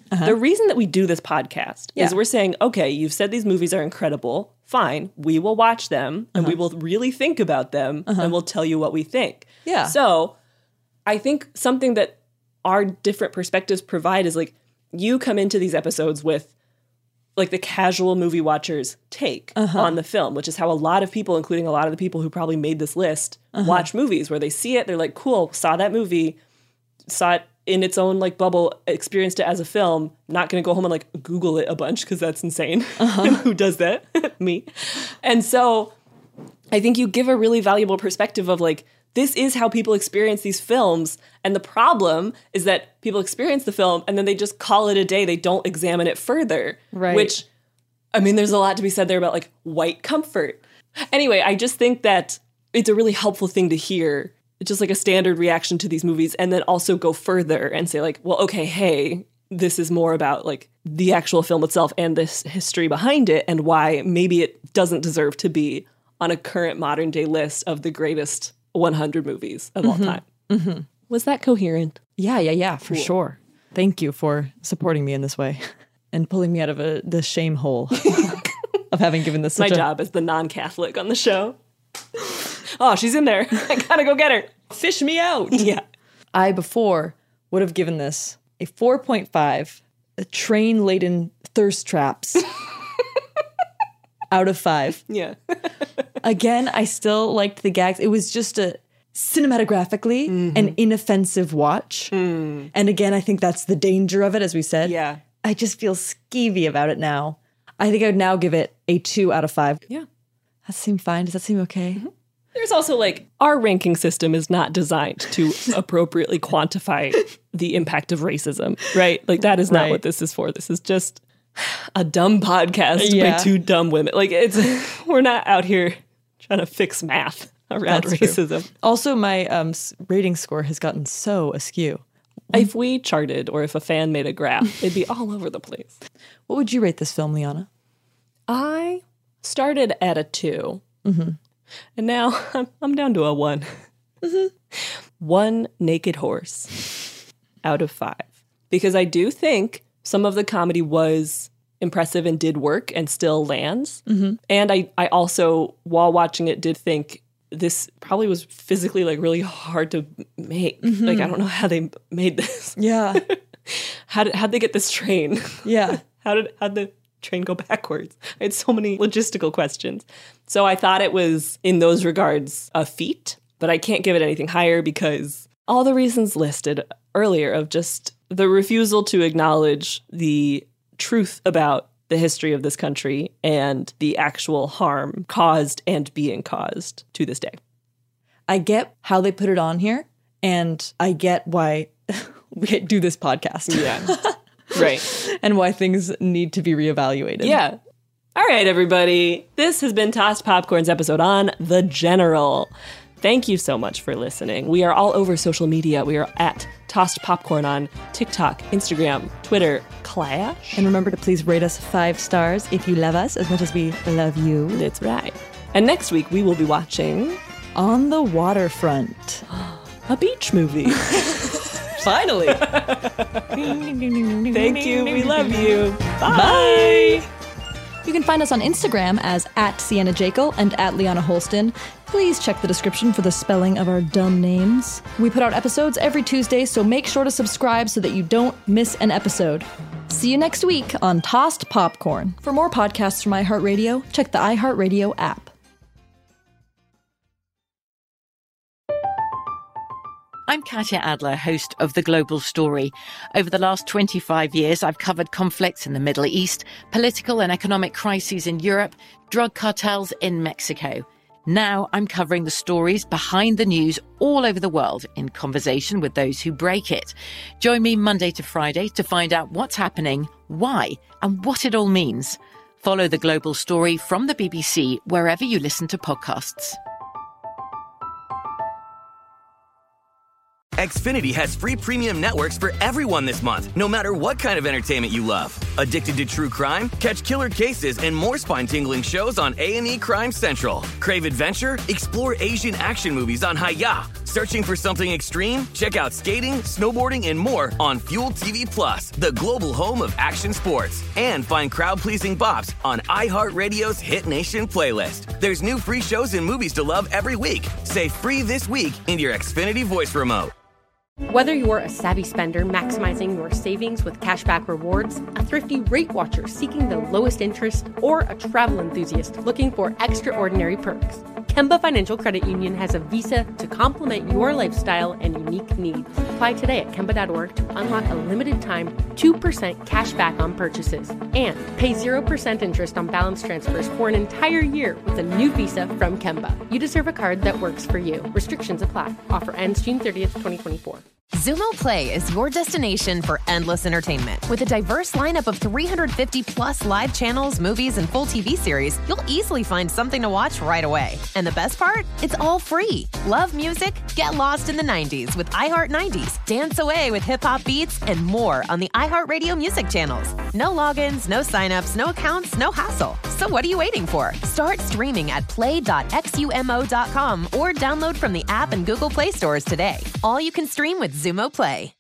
The reason that we do this podcast is we're saying, okay, you've said these movies are incredible. Fine, we will watch them and we will really think about them and we'll tell you what we think. Yeah. So I think something that our different perspectives provide is like, you come into these episodes with like the casual movie watcher's take on the film, which is how a lot of people, including a lot of the people who probably made this list, watch movies, where they see it, they're like, cool, saw that movie, saw it in its own like bubble, experienced it as a film, not going to go home and like Google it a bunch because that's insane. Who does that? Me. And so I think you give a really valuable perspective of like, this is how people experience these films. And the problem is that people experience the film and then they just call it a day. They don't examine it further. Right. Which, I mean, there's a lot to be said there about like white comfort. Anyway, I just think that it's a really helpful thing to hear. It's just like a standard reaction to these movies, and then also go further and say like, well, okay, hey, this is more about like the actual film itself and this history behind it and why maybe it doesn't deserve to be on a current modern day list of the greatest 100 movies of all time. Was that coherent? Yeah, for sure. Thank you for supporting me in this way and pulling me out of the shame hole of having given this my job as the non-Catholic on the show. Oh, she's in there. I gotta go get her. Fish me out. Yeah. I before would have given this a 4.5, a train-laden thirst traps out of 5. Yeah. Again, I still liked the gags. It was just a cinematographically an inoffensive watch. And again, I think that's the danger of it, as we said. Yeah. I just feel skeevy about it now. I think I would now give it a 2 out of 5. Yeah. That seem fine? Does that seem okay? There's also like, our ranking system is not designed to appropriately quantify the impact of racism, right? Like that is not what this is for. This is just a dumb podcast by 2 dumb women. Like we're not out here trying to fix math around racism. True. Also, my rating score has gotten so askew. If we charted or if a fan made a graph, it'd be all over the place. What would you rate this film, Liana? I started at a 2. And now I'm down to a 1. 1 naked horse out of 5. Because I do think some of the comedy was impressive and did work and still lands. And I also, while watching it, did think this probably was physically like really hard to make. Like, I don't know how they made this. Yeah. How'd they get this train? Yeah. How'd the train go backwards? I had so many logistical questions. So I thought it was, in those regards, a feat, but I can't give it anything higher because all the reasons listed earlier of just the refusal to acknowledge the truth about the history of this country and the actual harm caused and being caused to this day. I get how they put it on here, and I get why we do this podcast. Yeah. Right. And why things need to be reevaluated. Yeah. All right, everybody. This has been Tossed Popcorn's episode on The General. Thank you so much for listening. We are all over social media. We are at Tossed Popcorn on TikTok, Instagram, Twitter, Clash. And remember to please rate us 5 stars if you love us as much as we love you. That's right. And next week we will be watching On the Waterfront. A beach movie. Finally. Thank you. We love you. Bye. You can find us on Instagram as @Sienna Jekyll and @Liana Holston. Please check the description for the spelling of our dumb names. We put out episodes every Tuesday, so make sure to subscribe so that you don't miss an episode. See you next week on Tossed Popcorn. For more podcasts from iHeartRadio, check the iHeartRadio app. I'm Katya Adler, host of The Global Story. Over the last 25 years, I've covered conflicts in the Middle East, political and economic crises in Europe, drug cartels in Mexico. Now I'm covering the stories behind the news all over the world in conversation with those who break it. Join me Monday to Friday to find out what's happening, why, and what it all means. Follow The Global Story from the BBC wherever you listen to podcasts. Xfinity has free premium networks for everyone this month, no matter what kind of entertainment you love. Addicted to true crime? Catch killer cases and more spine-tingling shows on A&E Crime Central. Crave adventure? Explore Asian action movies on Hi-YAH. Searching for something extreme? Check out skating, snowboarding, and more on Fuel TV Plus, the global home of action sports. And find crowd-pleasing bops on iHeartRadio's Hit Nation playlist. There's new free shows and movies to love every week. Say free this week in your Xfinity voice remote. Whether you're a savvy spender maximizing your savings with cashback rewards, a thrifty rate watcher seeking the lowest interest, or a travel enthusiast looking for extraordinary perks, Kemba Financial Credit Union has a visa to complement your lifestyle and unique needs. Apply today at Kemba.org to unlock a limited time 2% cash back on purchases and pay 0% interest on balance transfers for an entire year with a new visa from Kemba. You deserve a card that works for you. Restrictions apply. Offer ends June 30th, 2024. Xumo Play is your destination for endless entertainment. With a diverse lineup of 350 plus live channels, movies, and full TV series, you'll easily find something to watch right away. And the best part? It's all free. Love music? Get lost in the 90s with iHeart 90s, dance away with hip-hop beats, and more on the iHeartRadio music channels. No logins, no signups, no accounts, no hassle. So what are you waiting for? Start streaming at play.xumo.com or download from the app and Google Play stores today. All you can stream with Xumo Play.